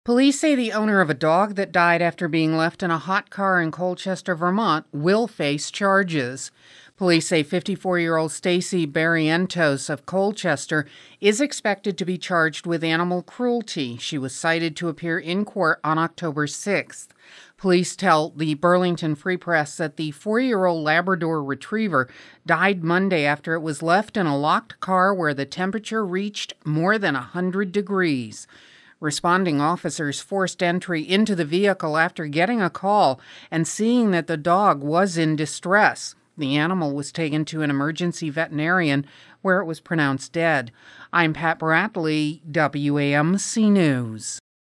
Police say the owner of a dog that died after being left in a hot car in Colchester, Vermont, will face charges. Police say 54-year-old Stacy Barrientos of Colchester is expected to be charged with animal cruelty. She was cited to appear in court on October 6th. Police tell the Burlington Free Press that the 4-year-old Labrador retriever died Monday after it was left in a locked car where the temperature reached more than 100 degrees. Responding officers forced entry into the vehicle after getting a call and seeing that the dog was in distress. The animal was taken to an emergency veterinarian where it was pronounced dead. I'm Pat Bradley, WAMC News.